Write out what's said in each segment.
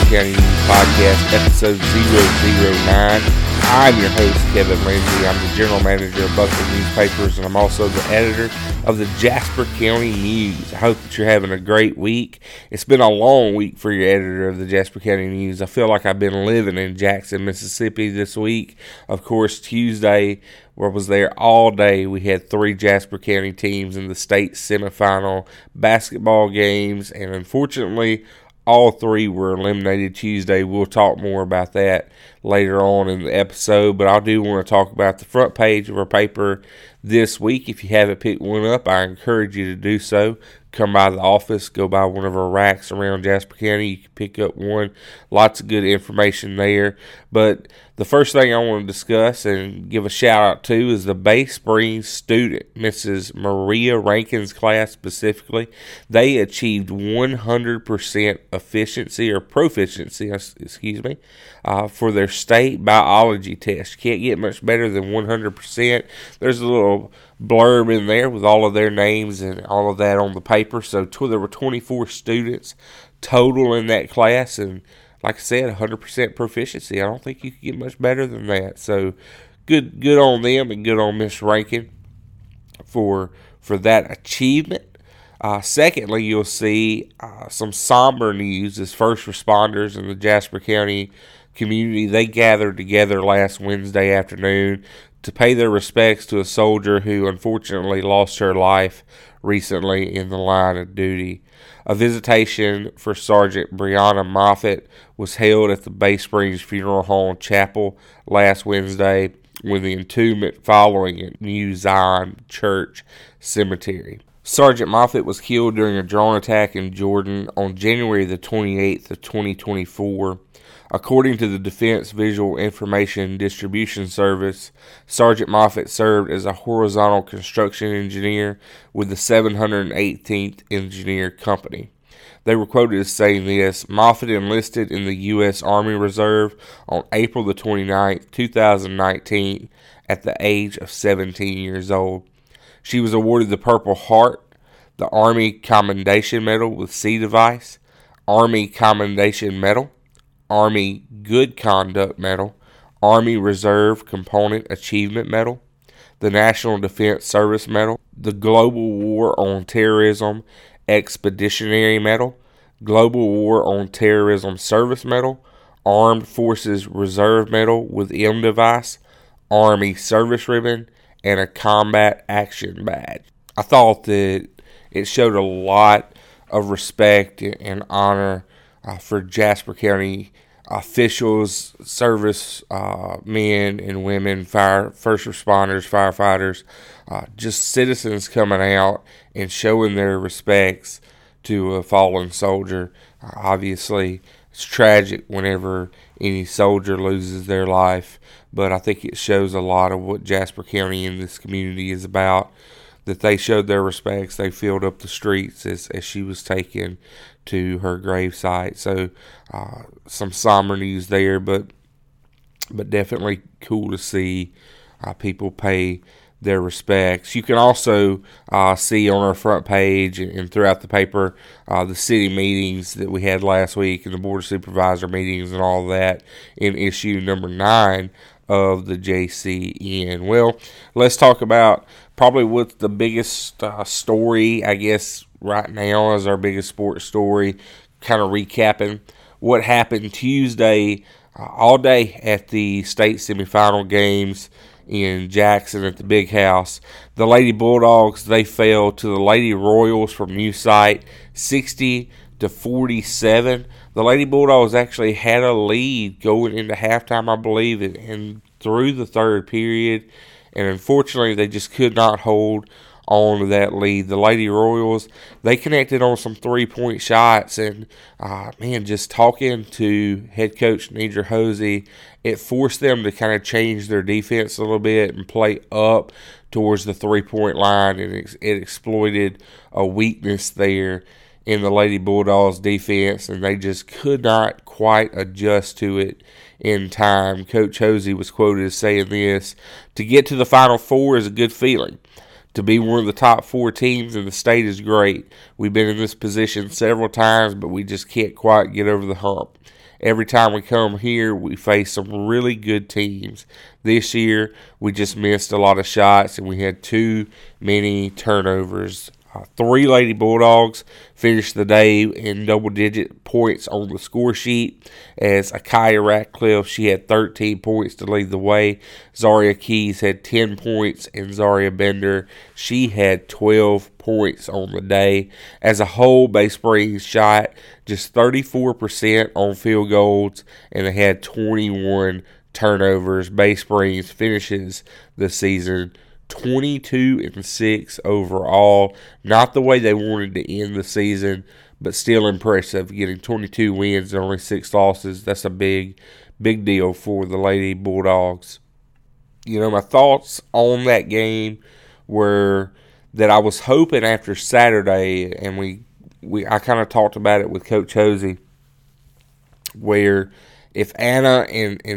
County News Podcast, episode 009. I'm your host, Kevin Lindsay. I'm the general manager of Buckley Newspapers, and I'm also the editor of the Jasper County News. I hope that you're having a great week. It's been a long week for your editor of the Jasper County News. I feel like I've been living in Jackson, Mississippi this week. Of course, Tuesday, where I was there all day, we had 3 Jasper County teams in the state semifinal basketball games, and unfortunately, all 3 were eliminated Tuesday. We'll talk more about that later on in the episode, but I do want to talk about the front page of our paper this week. If you haven't picked one up, I encourage you to do so. Come by the office, go by one of our racks around Jasper County. You can pick up one. Lots of good information there. But the first thing I want to discuss and give a shout out to is the Bay Springs student, Mrs. Maria Rankin's class specifically. They achieved 100% efficiency or proficiency, for their state biology test. Can't get much better than 100%. There's a little blurb in there with all of their names and all of that on the paper. So there were 24 students total in that class, and like I said, 100% proficiency. I don't think you could get much better than that. So good on them, and good on Miss Rankin for that achievement. Secondly, you'll see some somber news as first responders in the Jasper County community. They gathered together last Wednesday afternoon to pay their respects to a soldier who unfortunately lost her life recently in the line of duty. A visitation for Sergeant Brianna Moffitt was held at the Bay Springs Funeral Home Chapel last Wednesday, with the entombment following at New Zion Church Cemetery. Sergeant Moffitt was killed during a drone attack in Jordan on January the 28th of 2024. According to the Defense Visual Information Distribution Service, Sergeant Moffitt served as a horizontal construction engineer with the 718th Engineer Company. They were quoted as saying this: Moffitt enlisted in the U.S. Army Reserve on April the 29th, 2019, at the age of 17 years old. She was awarded the Purple Heart, the Army Commendation Medal with C device, Army Commendation Medal, Army Good Conduct Medal, Army Reserve Component Achievement Medal, the National Defense Service Medal, the Global War on Terrorism Expeditionary Medal, Global War on Terrorism Service Medal, Armed Forces Reserve Medal with M device, Army Service Ribbon, and a Combat Action Badge. I thought that it showed a lot of respect and honor for Jasper County officials, service men and women, first responders, firefighters, just citizens coming out and showing their respects to a fallen soldier. Obviously, it's tragic whenever any soldier loses their life, but I think it shows a lot of what Jasper County and this community is about, that they showed their respects. They filled up the streets as she was taken to her gravesite. So some somber news there, but definitely cool to see people pay their respects. You can also see on our front page and throughout the paper the city meetings that we had last week and the board of supervisor meetings and all that in issue number 9 of the JCN. Well, let's talk about probably what's the biggest story, I guess, right now is our biggest sports story, kind of recapping what happened Tuesday all day at the state semifinal games in Jackson at the Big House. The Lady Bulldogs, they fell to the Lady Royals from New Site 60-47. The Lady Bulldogs actually had a lead going into halftime, I believe, and through the third period, and unfortunately they just could not hold on to that lead. The Lady Royals, they connected on some 3-point shots, and just talking to head coach Nedra Hosey, it forced them to kind of change their defense a little bit and play up towards the 3-point line, and it exploited a weakness there in the Lady Bulldogs defense, and they just could not quite adjust to it in time. Coach Hosey was quoted as saying this: "To get to the Final Four is a good feeling. To be one of the top 4 teams in the state is great. We've been in this position several times, but we just can't quite get over the hump. every time we come here, we face some really good teams. This year, we just missed a lot of shots, and we had too many turnovers. 3 Lady Bulldogs finished the day in double-digit points on the score sheet as Akaya Ratcliffe, she had 13 points to lead the way. Zaria Keys had 10 points, and Zaria Bender, she had 12 points on the day. As a whole, Bay Springs shot just 34% on field goals, and they had 21 turnovers. Bay Springs finishes the season 22-6 overall. Not the way they wanted to end the season, but still impressive. Getting 22 wins and only 6 losses. That's a big deal for the Lady Bulldogs. My thoughts on that game were that I was hoping after Saturday, and I kind of talked about it with Coach Hosey, where if Anna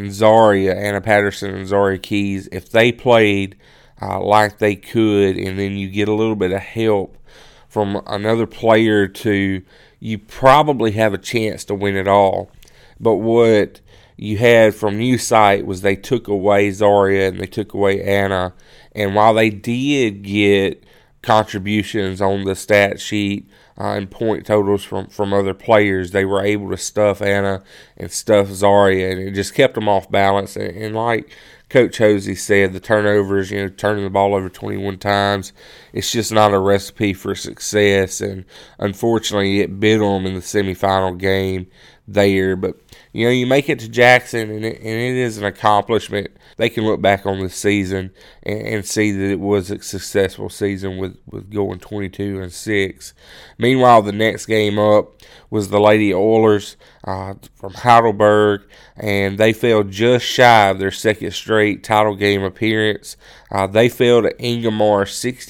Patterson and Zaria Keys, if they played like they could, and then you get a little bit of help from another player you probably have a chance to win it all. But what you had from New Site was they took away Zaria and they took away Anna, and while they did get contributions on the stat sheet and point totals from other players, they were able to stuff Anna and stuff Zaria, and it just kept them off balance. And like Coach Hosey said, the turnovers, turning the ball over 21 times, it's just not a recipe for success. And unfortunately, it bit them in the semifinal game there. But, you make it to Jackson, and it is an accomplishment. They can look back on this season and see that it was a successful season with going 22-6. Meanwhile, the next game up was the Lady Oilers from Heidelberg, and they fell just shy of their second straight title game appearance. They fell to Ingomar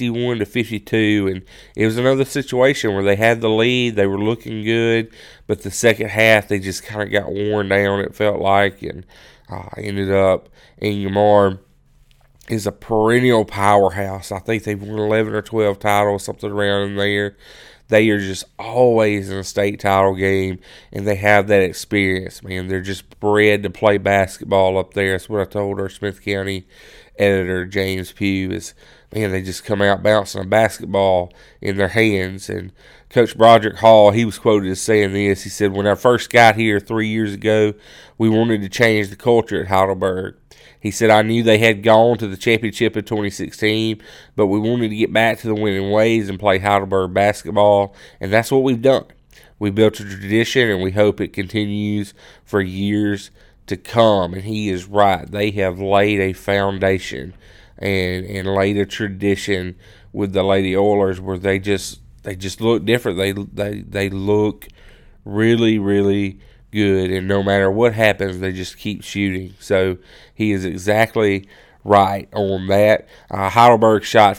61-52, and it was another situation where they had the lead, they were looking good, but the second half they just kind of got worn down, it felt like, and ended up Ingomar is a perennial powerhouse. I think they've won 11 or 12 titles, something around in there. They are just always in a state title game, and they have that experience, man. They're just bred to play basketball up there. That's what I told our Smith County editor, James Pugh, is, man, they just come out bouncing a basketball in their hands. And Coach Broderick Hall, he was quoted as saying this. He said, when I first got here 3 years ago, we wanted to change the culture at Heidelberg. He said, I knew they had gone to the championship in 2016, but we wanted to get back to the winning ways and play Heidelberg basketball, and that's what we've done. We built a tradition, and we hope it continues for years to come. And he is right. They have laid a foundation and laid a tradition with the Lady Oilers where they just look different. They look really, really good, and no matter what happens, they just keep shooting. So he is exactly right on that. Heidelberg shot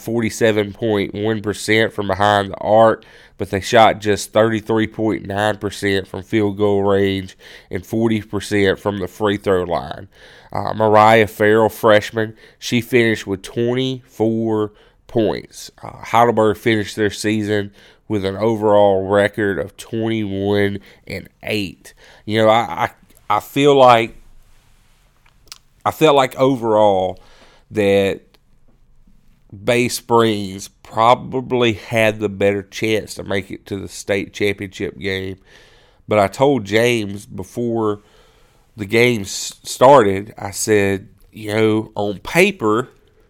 47.1% from behind the arc, but they shot just 33.9% from field goal range and 40% from the free throw line. Mariah Farrell, freshman, she finished with 24 points. Heidelberg finished their season with an overall record of 21-8. I feel like I felt like overall that Bay Springs probably had the better chance to make it to the state championship game. But I told James before the game started, I said, on paper,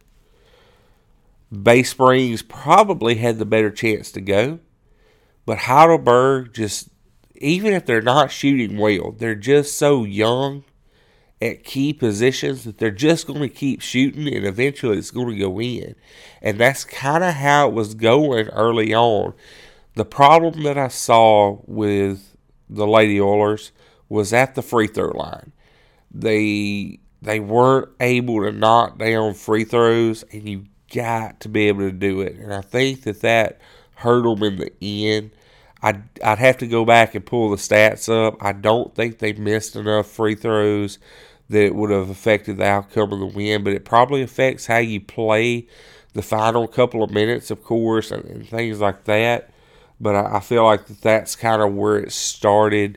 Bay Springs probably had the better chance to go. But Heidelberg just, even if they're not shooting well, they're just so young at key positions that they're just going to keep shooting, and eventually it's going to go in. And that's kind of how it was going early on. The problem that I saw with the Lady Oilers was at the free throw line. They weren't able to knock down free throws, and you got to be able to do it. And I think that hurt them in the end. I'd have to go back and pull the stats up. I don't think they missed enough free throws that it would have affected the outcome of the win, but it probably affects how you play the final couple of minutes, of course, and things like that. But I feel like that's kind of where it started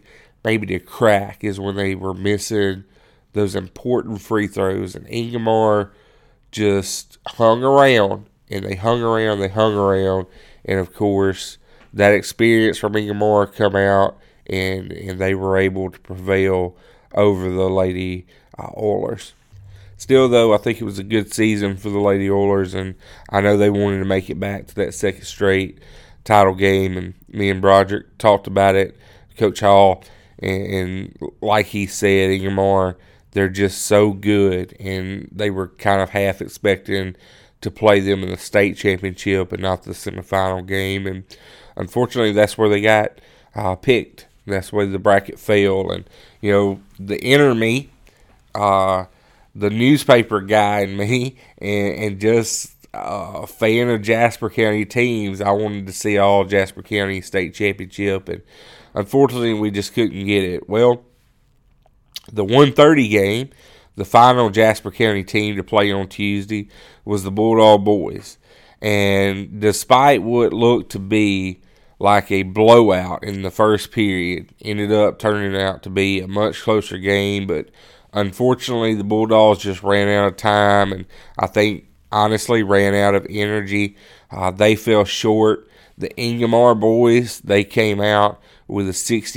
maybe to crack is when they were missing those important free throws. And Ingomar just hung around, and they hung around. And, of course, that experience from Ingomar come out, and they were able to prevail over the Lady Oilers. Still, though, I think it was a good season for the Lady Oilers, and I know they wanted to make it back to that second straight title game, and me and Broderick talked about it, Coach Hall, and like he said, Ingomar, they're just so good, and they were kind of half expecting to play them in the state championship and not the semifinal game, and unfortunately, that's where they got picked. That's where the bracket fell, and the inner me, the newspaper guy in me, and just a fan of Jasper County teams, I wanted to see all Jasper County state championship, and unfortunately, we just couldn't get it. Well, the 1:30 game, the final Jasper County team to play on Tuesday was the Bulldog Boys, and despite what looked to be like a blowout in the first period, ended up turning out to be a much closer game, but unfortunately, the Bulldogs just ran out of time, and I think, honestly, ran out of energy. They fell short. The Ingomar boys, they came out with a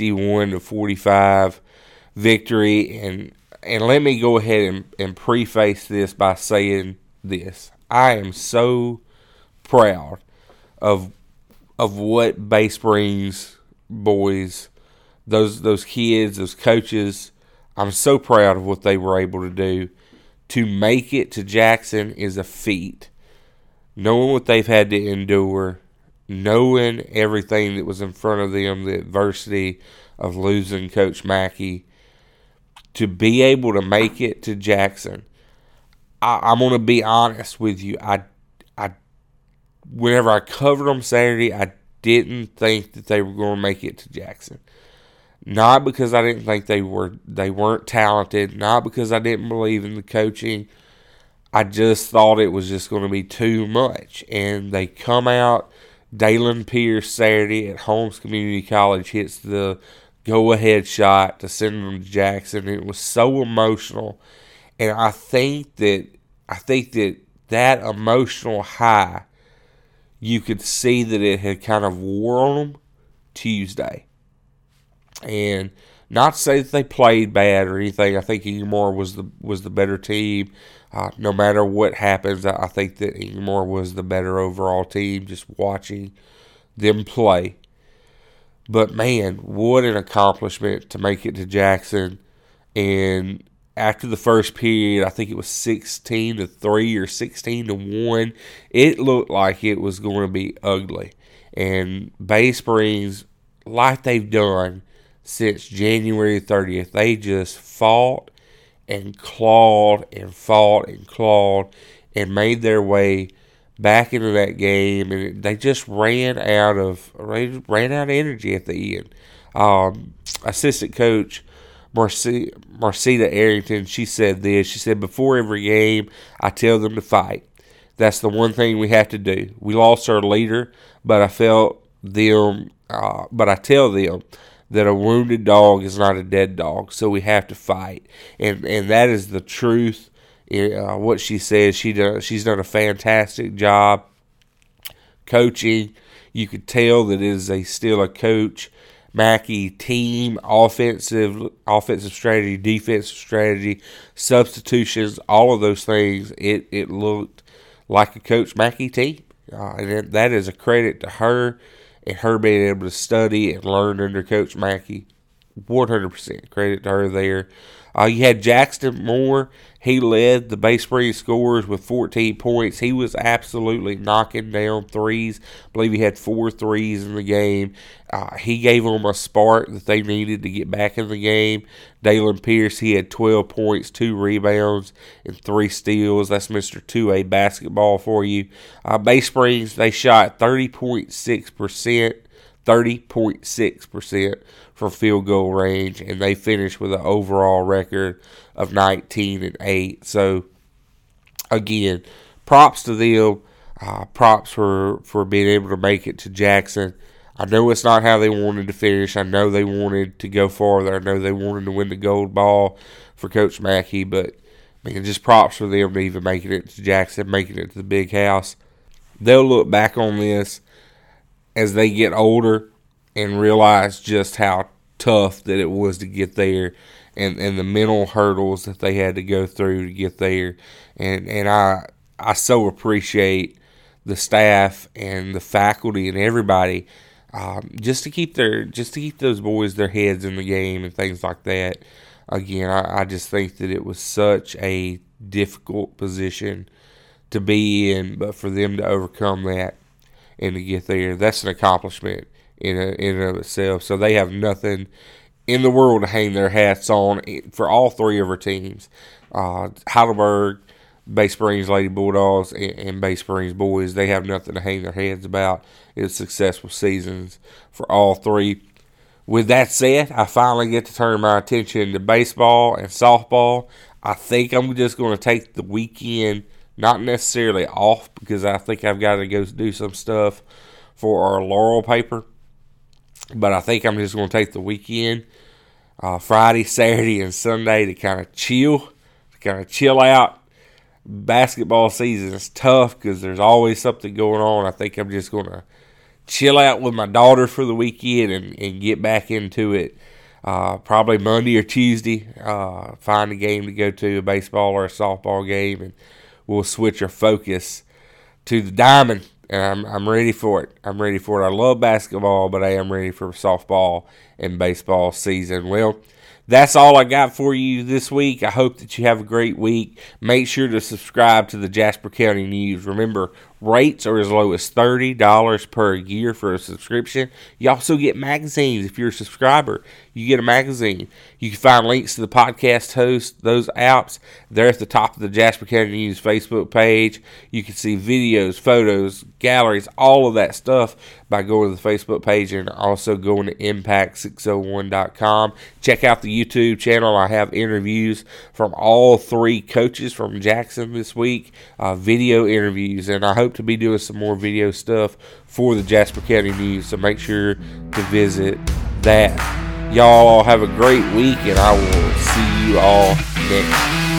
61-45 victory, and let me go ahead and preface this by saying this. I am so proud of what Bay Springs boys, those kids, those coaches, I'm so proud of what they were able to do. To make it to Jackson is a feat. Knowing what they've had to endure, knowing everything that was in front of them, the adversity of losing Coach Mackey, to be able to make it to Jackson, I'm going to be honest with you. Whenever I covered them Saturday, I didn't think that they were going to make it to Jackson. Not because I didn't think they weren't talented, not because I didn't believe in the coaching. I just thought it was just going to be too much. And they come out, Dalen Pierce Saturday at Holmes Community College hits the go-ahead shot to send them to Jackson. It was so emotional. And I think that emotional high, you could see that it had kind of wore on them Tuesday. And not to say that they played bad or anything. I think Ingomar was the better team. No matter what happens, I think that Ingomar was the better overall team, just watching them play. But, man, what an accomplishment to make it to Jackson. And after the first period, I think it was 16-3 or 16-1. It looked like it was going to be ugly. And Bay Springs, like they've done since January 30th, they just fought and clawed and made their way back into that game, and they just ran out of energy at the end. Assistant coach Marcita Arrington, she said this. She said, before every game, I tell them to fight. That's the one thing we have to do. We lost our leader, but I tell them that a wounded dog is not a dead dog, so we have to fight, and that is the truth. What she says, she's done a fantastic job coaching. You could tell that it is still a Coach Mackey team, offensive strategy, defensive strategy, substitutions, all of those things. It looked like a Coach Mackey team, and that is a credit to her and her being able to study and learn under Coach Mackey. 100% credit to her there. You had Jackson Moore. He led the Bay Springs scorers with 14 points. He was absolutely knocking down threes. I believe he had 4 threes in the game. He gave them a spark that they needed to get back in the game. Dalen Pierce, he had 12 points, 2 rebounds, and 3 steals. That's Mr. 2A basketball for you. Bay Springs, they shot 30.6% from field goal range, and they finished with an overall record of 19-8. So, again, props to them. Props for being able to make it to Jackson. I know it's not how they wanted to finish. I know they wanted to go farther. I know they wanted to win the gold ball for Coach Mackey, but just props for them to even making it to Jackson, making it to the big house. They'll look back on this as they get older and realize just how tough that it was to get there, and the mental hurdles that they had to go through to get there. And I so appreciate the staff and the faculty and everybody just to keep those boys their heads in the game and things like that. Again, I just think that it was such a difficult position to be in, but for them to overcome that and to get there, that's an accomplishment in and of itself. So they have nothing in the world to hang their hats on for all three of our teams. Heidelberg, Bay Springs Lady Bulldogs, and Bay Springs Boys, they have nothing to hang their heads about. It's successful seasons for all three. With that said, I finally get to turn my attention to baseball and softball. I think I'm just going to take the weekend, not necessarily off, because I think I've got to go do some stuff for our Laurel paper. But I think I'm just going to take the weekend, Friday, Saturday, and Sunday to kind of chill out. Basketball season is tough because there's always something going on. I think I'm just going to chill out with my daughter for the weekend and get back into it probably Monday or Tuesday. Find a game to go to, a baseball or a softball game, and we'll switch our focus to the diamond. And I'm ready for it. I love basketball, but I am ready for softball and baseball season. Well, that's all I got for you this week. I hope that you have a great week. Make sure to subscribe to the Jasper County News. Remember, rates are as low as $30 per year for a subscription. You also get magazines. If you're a subscriber, you get a magazine. You can find links to the podcast host, those apps. They're at the top of the Jasper County News Facebook page. You can see videos, photos, galleries, all of that stuff by going to the Facebook page and also going to impact601.com. Check out the YouTube channel. I have interviews from all three coaches from Jackson this week, video interviews, and I hope to be doing some more video stuff for the Jasper County News, so make sure to visit that. Y'all have a great week, and I will see you all next